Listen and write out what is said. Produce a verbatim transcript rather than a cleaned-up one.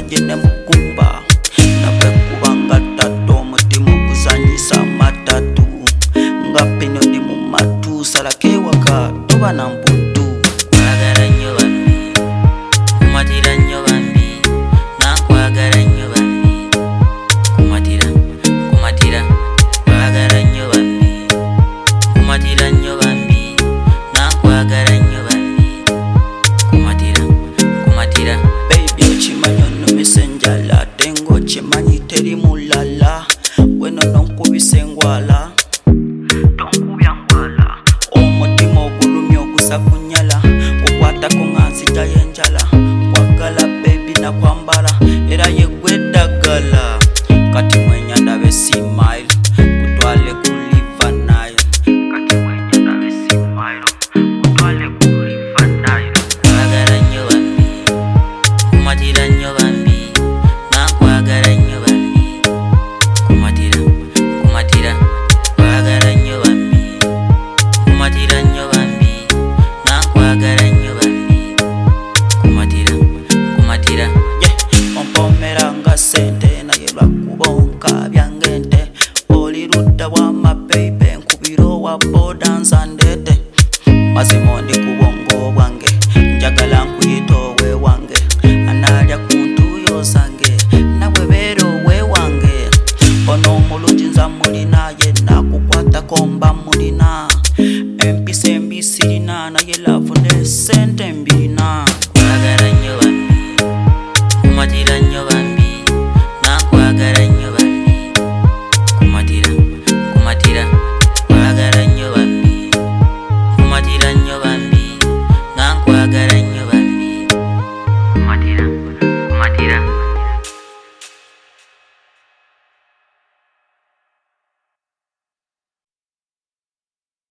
musajja ne mukumba nakwekubanga tato omutima oguzanyisa matatu nga peno ndi mu matu salako ewaka toba na mputu Kwagala nnyo bambi kumatira nnyo bambi nankwagala nnyo bambi kumatira kumatira kwagala nnyo bambi kumatira nnyo bambi nankwagala nnyo bambi kumatira kumatira baby okimanyi onumisa enjala ate ng'okimanyi teri mulala weno nonkubisa engwala tonkubya ngwala omutima ogulumya ogusa kunyala kukwatako nga nzija y'enjala kwagala baby nakwambala era ye